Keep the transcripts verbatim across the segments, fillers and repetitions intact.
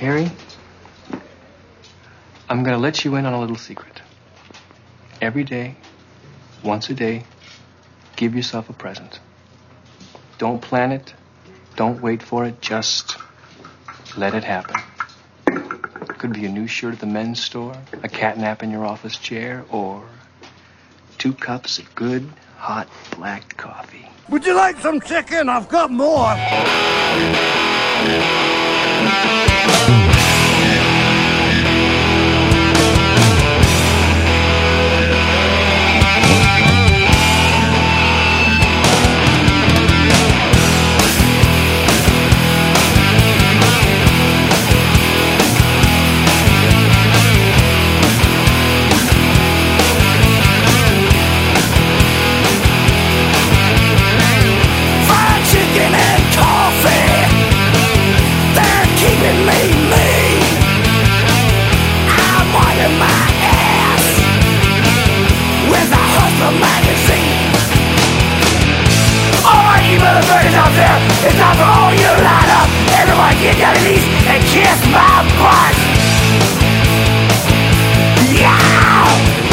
Harry, I'm going to let you in on a little secret. Every day, once a day, give yourself a present. Don't plan it. Don't wait for it. Just let it happen. It could be a new shirt at the men's store, a cat nap in your office chair, or two cups of good, hot, black coffee. Would you like some chicken? I've got more. It's time for all you line up. Everyone get down to knees and kiss my butt. Yeah!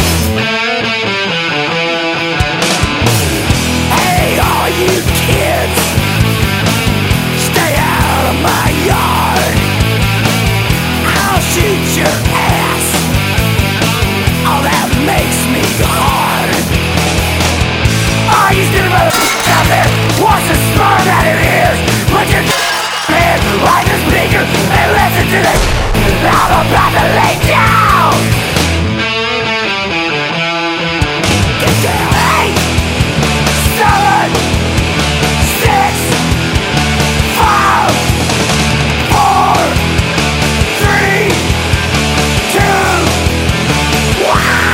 Hey, all you kids, stay out of my yard. I'll shoot your ass. Oh, that makes me hard. All you stupid motherfuckers out there wants to sperm out of ears. Put your head like a speaker and listen to the I'm about to lay down. Get down. Eight, seven, six, five, four, three, two, one.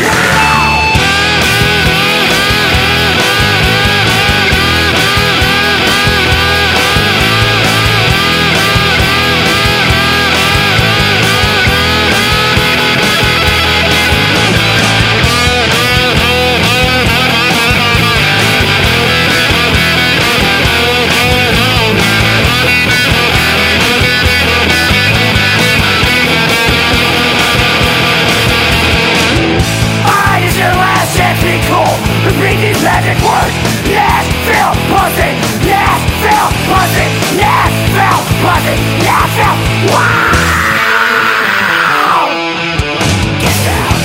Repeat these magic words. Nashville pussy, Nashville pussy, Nashville pussy, Nashville. Wow! Get down.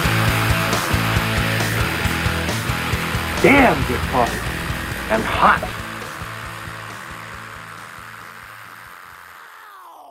Damn good coffee. And hot.